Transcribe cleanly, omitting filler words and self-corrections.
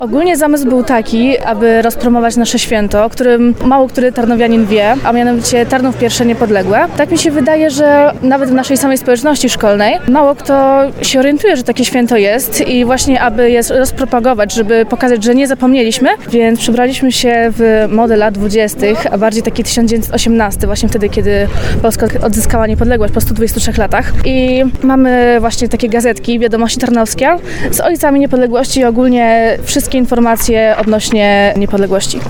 Ogólnie zamysł był taki, aby rozpromować nasze święto, o którym mało który tarnowianin wie, a mianowicie Tarnów Pierwsze Niepodległe. Tak mi się wydaje, że nawet w naszej samej społeczności szkolnej mało kto się orientuje, że takie święto jest i właśnie aby je rozpropagować, żeby pokazać, że nie zapomnieliśmy, więc przebraliśmy się w modę lat 20., a bardziej taki 1918, właśnie wtedy, kiedy Polska odzyskała niepodległość po 123 latach. I mamy właśnie takie gazetki, Wiadomości Tarnowskie, z ojcami niepodległości i ogólnie wszystkie informacje odnośnie niepodległości.